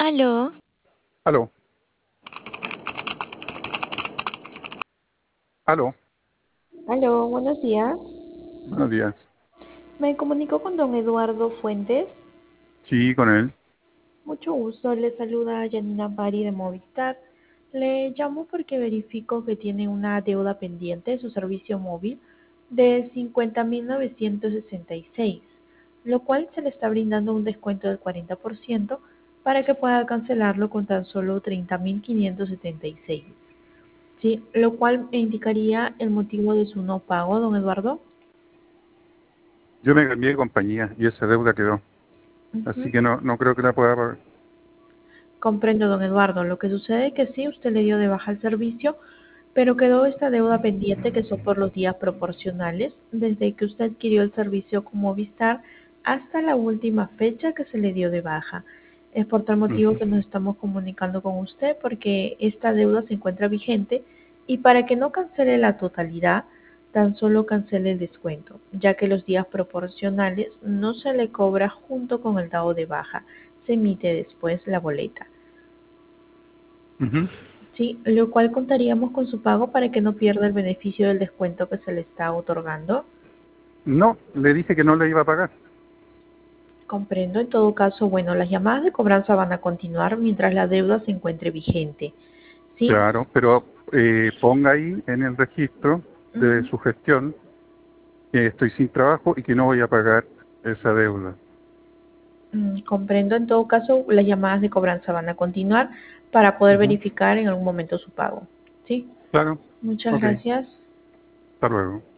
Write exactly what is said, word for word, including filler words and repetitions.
Aló, Aló, aló, Aló, buenos días. buenos días. Me comunico con don Eduardo Fuentes. Sí, con él. Mucho gusto, le saluda Janina Bari de Movistar. Le llamo porque verifico que tiene una deuda pendiente de su servicio móvil de cincuenta mil novecientos sesenta y seis, lo cual se le está brindando un descuento del cuarenta por ciento para que pueda cancelarlo con tan solo treinta mil quinientos setenta y seis. Sí, lo cual me indicaría el motivo de su no pago, don Eduardo. Yo me cambié de compañía y esa deuda quedó. Así Ujú. que no, no creo que la pueda pagar. Comprendo, don Eduardo. Lo que sucede es que sí, usted le dio de baja el servicio, pero quedó esta deuda pendiente que son por los días proporcionales desde que usted adquirió el servicio con Movistar hasta la última fecha que se le dio de baja. Es por tal motivo Ujú. que nos estamos comunicando con usted porque esta deuda se encuentra vigente y para que no cancele la totalidad, tan solo cancele el descuento, ya que los días proporcionales no se le cobra junto con el dado de baja, se emite después la boleta. Ujú. Sí, lo cual contaríamos con su pago para que no pierda el beneficio del descuento que se le está otorgando. No, le dije que no le iba a pagar. Comprendo. En todo caso, bueno, las llamadas de cobranza van a continuar mientras la deuda se encuentre vigente. Sí. Claro, pero eh, ponga ahí en el registro de Ujú. su gestión que estoy sin trabajo y que no voy a pagar esa deuda. Mm, comprendo. En todo caso, las llamadas de cobranza van a continuar para poder Ujú. verificar en algún momento su pago. Sí. Claro, Muchas ok, gracias. hasta luego.